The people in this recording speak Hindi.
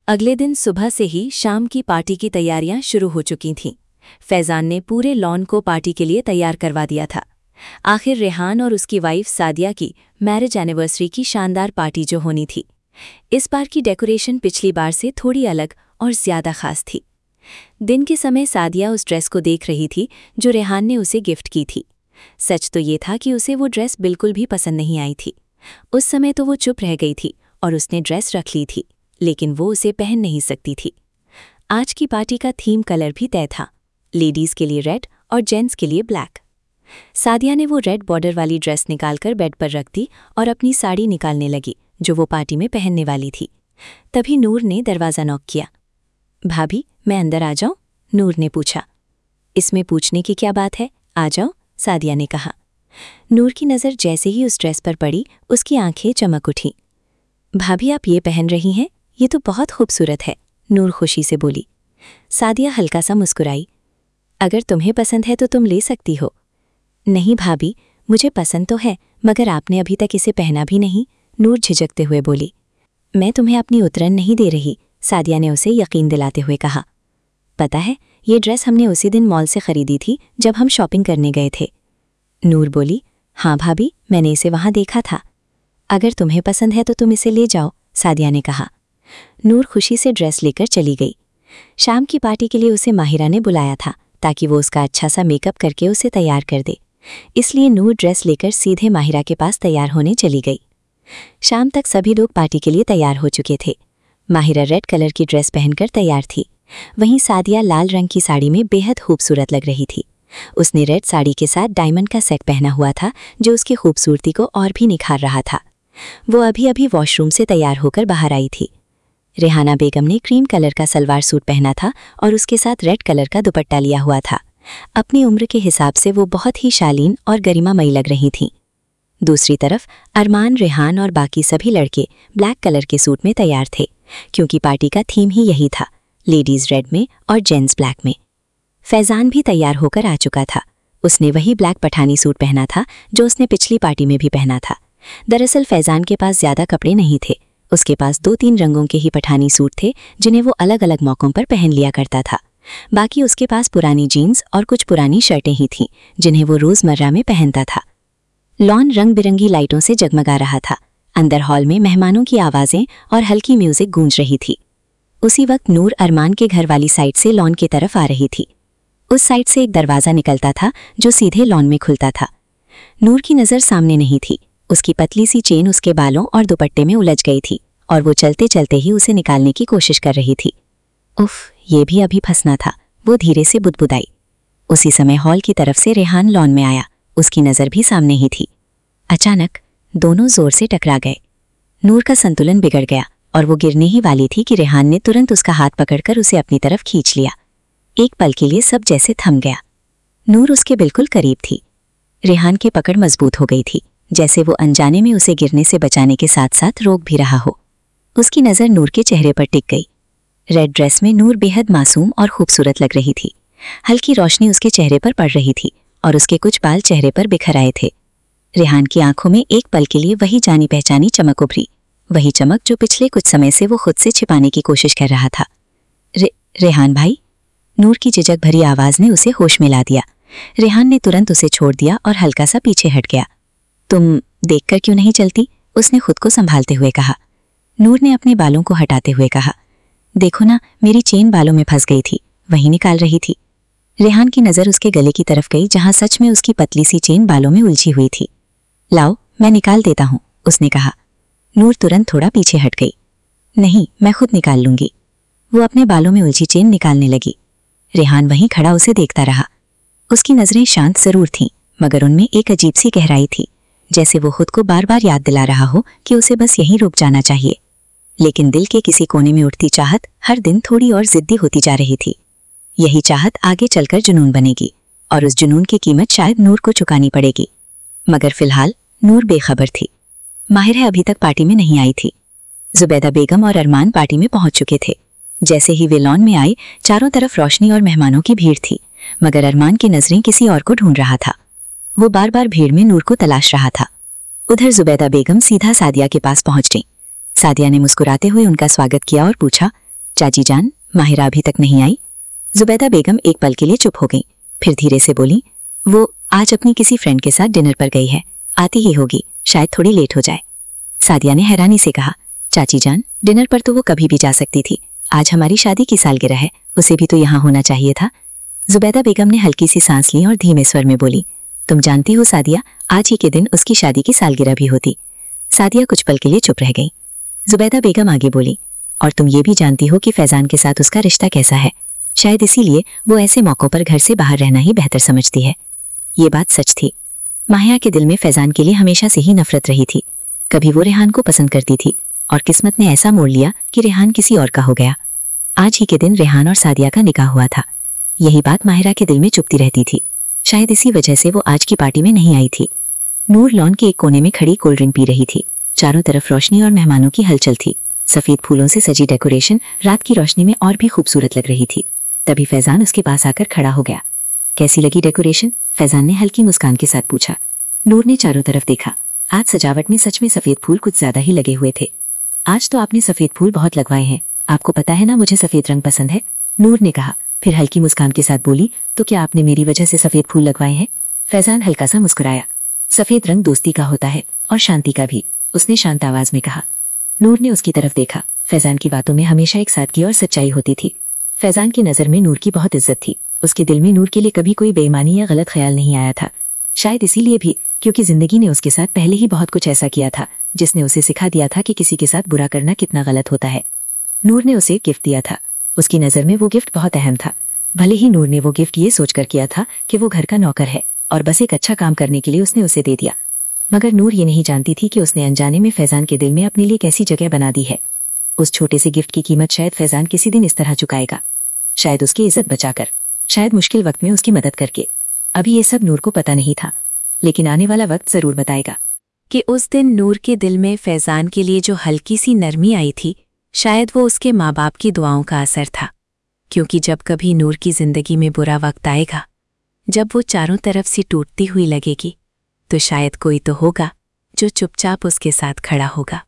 अगले दिन सुबह से ही शाम की पार्टी की तैयारियां शुरू हो चुकी थीं। फैज़ान ने पूरे लॉन को पार्टी के लिए तैयार करवा दिया था। आखिर रेहान और उसकी वाइफ सादिया की मैरिज एनिवर्सरी की शानदार पार्टी जो होनी थी। इस बार की डेकोरेशन पिछली बार से थोड़ी अलग और ज़्यादा खास थी। दिन के समय सादिया उस ड्रेस को देख रही थी जो रेहान ने उसे गिफ्ट की थी। सच तो ये था कि उसे वो ड्रेस बिल्कुल भी पसंद नहीं आई थी। उस समय तो वो चुप रह गई थी और उसने ड्रेस रख ली थी, लेकिन वो उसे पहन नहीं सकती थी। आज की पार्टी का थीम कलर भी तय था, लेडीज़ के लिए रेड और जेंट्स के लिए ब्लैक। सादिया ने वो रेड बॉर्डर वाली ड्रेस निकालकर बेड पर रख दी और अपनी साड़ी निकालने लगी जो वो पार्टी में पहनने वाली थी। तभी नूर ने दरवाज़ा नॉक किया। भाभी, मैं अंदर आ जाऊं? नूर ने पूछा। इसमें पूछने की क्या बात है, आ जाओ, सादिया ने कहा। नूर की नज़र जैसे ही उस ड्रेस पर पड़ी, उसकी आंखें चमक उठीं। भाभी, आप ये पहन रही हैं? ये तो बहुत खूबसूरत है, नूर खुशी से बोली। सादिया हल्का सा मुस्कुराई। अगर तुम्हें पसंद है तो तुम ले सकती हो। नहीं भाभी, मुझे पसंद तो है, मगर आपने अभी तक इसे पहना भी नहीं, नूर झिझकते हुए बोली। मैं तुम्हें अपनी उतरन नहीं दे रही, सादिया ने उसे यकीन दिलाते हुए कहा। पता है, ये ड्रेस हमने उसी दिन मॉल से खरीदी थी जब हम शॉपिंग करने गए थे। नूर बोली। हाँ भाभी, मैंने इसे वहाँ देखा था। अगर तुम्हें पसंद है तो तुम इसे ले जाओ, सादिया ने कहा। नूर खुशी से ड्रेस लेकर चली गई। शाम की पार्टी के लिए उसे माहिरा ने बुलाया था ताकि वो उसका अच्छा सा मेकअप करके उसे तैयार कर दे। इसलिए नूर ड्रेस लेकर सीधे माहिरा के पास तैयार होने चली गई। शाम तक सभी लोग पार्टी के लिए तैयार हो चुके थे। माहिरा रेड कलर की ड्रेस पहनकर तैयार थी, वहीं सादिया लाल रंग की साड़ी में बेहद खूबसूरत लग रही थी। उसने रेड साड़ी के साथ डायमंड का सेट पहना हुआ था जो उसकी खूबसूरती को और भी निखार रहा था। वो अभी अभी वॉशरूम से तैयार होकर बाहर आई थी। रेहाना बेगम ने क्रीम कलर का सलवार सूट पहना था और उसके साथ रेड कलर का दुपट्टा लिया हुआ था। अपनी उम्र के हिसाब से वो बहुत ही शालीन और गरिमामयी लग रही थीं। दूसरी तरफ अरमान, रेहान और बाकी सभी लड़के ब्लैक कलर के सूट में तैयार थे, क्योंकि पार्टी का थीम ही यही था, लेडीज़ रेड में और जेंट्स ब्लैक में। फैज़ान भी तैयार होकर आ चुका था। उसने वही ब्लैक पठानी सूट पहना था जो उसने पिछली पार्टी में भी पहना था। दरअसल फैज़ान के पास ज़्यादा कपड़े नहीं थे। उसके पास 2-3 रंगों के ही पठानी सूट थे जिन्हें वो अलग अलग मौक़ों पर पहन लिया करता था। बाकी उसके पास पुरानी जीन्स और कुछ पुरानी शर्टें ही थीं जिन्हें वो रोज़मर्रा में पहनता था। लॉन रंग बिरंगी लाइटों से जगमगा रहा था। अंदर हॉल में मेहमानों की आवाज़ें और हल्की म्यूज़िक गूंज रही थी। उसी वक्त नूर अरमान के घर वाली साइड से लॉन की तरफ आ रही थी। उस साइड से एक दरवाज़ा निकलता था जो सीधे लॉन में खुलता था। नूर की नज़र सामने नहीं थी। उसकी पतली सी चेन उसके बालों और दुपट्टे में उलझ गई थी और वो चलते चलते ही उसे निकालने की कोशिश कर रही थी। उफ, ये भी अभी फंसना था, वो धीरे से बुदबुदाई। उसी समय हॉल की तरफ से रेहान लॉन में आया। उसकी नज़र भी सामने ही थी। अचानक दोनों जोर से टकरा गए। नूर का संतुलन बिगड़ गया और वो गिरने ही वाली थी कि रेहान ने तुरंत उसका हाथ पकड़कर उसे अपनी तरफ खींच लिया। एक पल के लिए सब जैसे थम गया। नूर उसके बिल्कुल करीब थी। रेहान की पकड़ मजबूत हो गई थी, जैसे वो अनजाने में उसे गिरने से बचाने के साथ साथ रोक भी रहा हो। उसकी नज़र नूर के चेहरे पर टिक गई। रेड ड्रेस में नूर बेहद मासूम और खूबसूरत लग रही थी। हल्की रोशनी उसके चेहरे पर पड़ रही थी और उसके कुछ बाल चेहरे पर बिखर आए थे। रेहान की आंखों में एक पल के लिए वही जानी पहचानी चमक उभरी, वही चमक जो पिछले कुछ समय से वो खुद से छिपाने की कोशिश कर रहा था। रेहान भाई, नूर की झिझक भरी आवाज़ ने उसे होश में ला दिया। रेहान ने तुरंत उसे छोड़ दिया और हल्का सा पीछे हट गया। तुम देखकर क्यों नहीं चलती, उसने खुद को संभालते हुए कहा। नूर ने अपने बालों को हटाते हुए कहा, देखो ना, मेरी चेन बालों में फंस गई थी, वही निकाल रही थी। रेहान की नज़र उसके गले की तरफ गई जहां सच में उसकी पतली सी चेन बालों में उलझी हुई थी। लाओ, मैं निकाल देता हूं, उसने कहा। नूर तुरंत थोड़ा पीछे हट गई। नहीं, मैं खुद निकाल लूंगी। वो अपने बालों में उलझी चेन निकालने लगी। रेहान वहीं खड़ा उसे देखता रहा। उसकी नज़रें शांत जरूर थीं, मगर उनमें एक अजीब सी गहराई थी, जैसे वो खुद को बार बार याद दिला रहा हो कि उसे बस यहीं रुक जाना चाहिए। लेकिन दिल के किसी कोने में उठती चाहत हर दिन थोड़ी और जिद्दी होती जा रही थी। यही चाहत आगे चलकर जुनून बनेगी और उस जुनून की कीमत शायद नूर को चुकानी पड़ेगी। मगर फिलहाल नूर बेखबर थी। माहिरा अभी तक पार्टी में नहीं आई थी। जुबैदा बेगम और अरमान पार्टी में पहुंच चुके थे। जैसे ही वे लॉन में आई, चारों तरफ रोशनी और मेहमानों की भीड़ थी, मगर अरमान की नजरें किसी और को ढूंढ रहा था। वो बार बार भीड़ में नूर को तलाश रहा था। उधर जुबैदा बेगम सीधा सादिया के पास पहुंच गई। सादिया ने मुस्कुराते हुए उनका स्वागत किया और पूछा, चाची जान, माहिरा अभी तक नहीं आई? जुबैदा बेगम एक पल के लिए चुप हो गई, फिर धीरे से बोली, वो आज अपनी किसी फ्रेंड के साथ डिनर पर गई है, आती ही होगी, शायद थोड़ी लेट हो जाए। सादिया ने हैरानी से कहा, चाची जान, डिनर पर तो वो कभी भी जा सकती थी, आज हमारी शादी की सालगिरह है, उसे भी तो यहाँ होना चाहिए था। जुबैदा बेगम ने हल्की सी सांस ली और धीमे स्वर में बोली, तुम जानती हो सादिया, आज ही के दिन उसकी शादी की सालगिरह भी होती। सादिया कुछ पल के लिए चुप रह गई। जुबैदा बेगम आगे बोली, और तुम ये भी जानती हो कि फैजान के साथ उसका रिश्ता कैसा है, शायद इसीलिए वो ऐसे मौक़ों पर घर से बाहर रहना ही बेहतर समझती है। ये बात सच थी। माहिया के दिल में फैजान के लिए हमेशा से ही नफरत रही थी। कभी वो रेहान को पसंद करती थी और किस्मत ने ऐसा मोड़ लिया कि रेहान किसी और का हो गया। आज ही के दिन रेहान और सादिया का निकाह हुआ था। यही बात माहिरा के दिल में चुभती रहती थी। शायद इसी वजह से वो आज की पार्टी में नहीं आई थी। नूर लॉन के एक कोने में खड़ी कोल्ड ड्रिंक पी रही थी। चारों तरफ रोशनी और मेहमानों की हलचल थी। सफेद फूलों से सजी डेकोरेशन रात की रोशनी में और भी खूबसूरत लग रही थी। तभी फैजान उसके पास आकर खड़ा हो गया। कैसी लगी डेकोरेशन? फैजान ने हल्की मुस्कान के साथ पूछा। नूर ने चारों तरफ देखा। आज सजावट में सच में सफेद फूल कुछ ज्यादा ही लगे हुए थे। आज तो आपने सफेद फूल बहुत लगवाए हैं, आपको पता है ना मुझे सफेद रंग पसंद है, नूर ने कहा। फिर हल्की मुस्कान के साथ बोली, तो क्या आपने मेरी वजह से सफेद फूल लगवाए हैं? फैजान हल्का सा मुस्कुराया। सफेद रंग दोस्ती का होता है और शांति का भी, उसने शांत आवाज में कहा। नूर ने उसकी तरफ देखा। फैजान की बातों में हमेशा एक सादगी और सच्चाई होती थी। फैजान की नजर में नूर की बहुत इज्जत थी। उसके दिल में नूर के लिए कभी कोई बेईमानी या गलत ख्याल नहीं आया था। शायद इसीलिए भी क्योंकि जिंदगी ने उसके साथ पहले ही बहुत कुछ ऐसा किया था जिसने उसे सिखा दिया था कि किसी के साथ बुरा करना कितना गलत होता है। नूर ने उसे गिफ्ट दिया था। उसकी नजर में वो गिफ्ट बहुत अहम था। भले ही नूर ने वो गिफ्ट ये सोचकर किया था कि वो घर का नौकर है और बस एक अच्छा काम करने के लिए उसने उसे दे दिया, मगर नूर ये नहीं जानती थी कि उसने अनजाने में फैजान के दिल में अपने लिए कैसी जगह बना दी है। उस छोटे से गिफ्ट की कीमत शायद फैजान किसी दिन इस तरह चुकाएगा, शायद उसकी इज्जत बचाकर, शायद मुश्किल वक्त में उसकी मदद करके। अभी ये सब नूर को पता नहीं था, लेकिन आने वाला वक्त जरूर बताएगा कि उस दिन नूर के दिल में फैजान के लिए जो हल्की सी नरमी आई थी, शायद वो उसके माँ बाप की दुआओं का असर था। क्योंकि जब कभी नूर की जिंदगी में बुरा वक्त आएगा, जब वो चारों तरफ से टूटती हुई लगेगी, तो शायद कोई तो होगा जो चुपचाप उसके साथ खड़ा होगा।